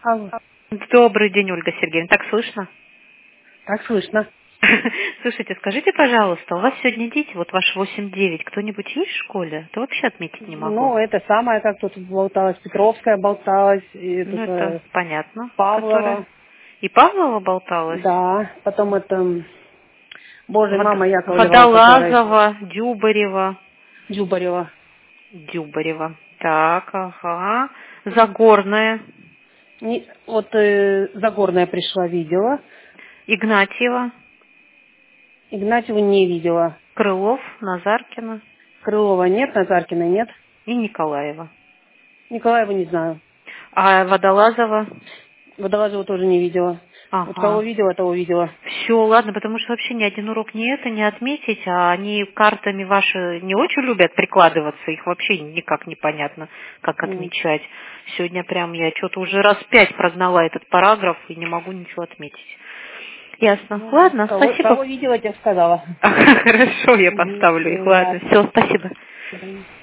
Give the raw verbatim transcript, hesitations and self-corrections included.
Алло. Добрый день, Ольга Сергеевна. Так слышно? Так слышно. Слушайте, скажите, пожалуйста, у вас сегодня дети, вот ваш восемь-девять, кто-нибудь есть в школе? То вообще отметить не могу. Ну, это самое, как тут болталось, Петровская болталась, и Ну, тут это э, понятно. Павлова. Которая- И Павлова болталась? Да, потом это, боже, Вод- мама Яковлева, которая Водолазова, Дюбарева. Дюбарева. Дюбарева. Так, ага. Загорная. Не- вот э, Загорная пришла, видела. Игнатьева. Игнатьеву не видела. Крылов, Назаркина Крылова нет, Назаркина нет. и Николаева. Николаева не знаю. А Водолазова? Водолазову тоже не видела. Вот кого Ага. видела, того видела. Все, ладно, потому что вообще ни один урок не это, не отметить, а они картами ваши не очень любят прикладываться, их вообще никак непонятно, как М. отмечать. Сегодня прям я что-то уже раз пять прогнала этот параграф и не могу ничего отметить. Ясно. Ну, Ладно, кого, спасибо. кого видела, тех сказала. Хорошо, я Мгм. поставлю их. Ладно, Да. все, спасибо. Да.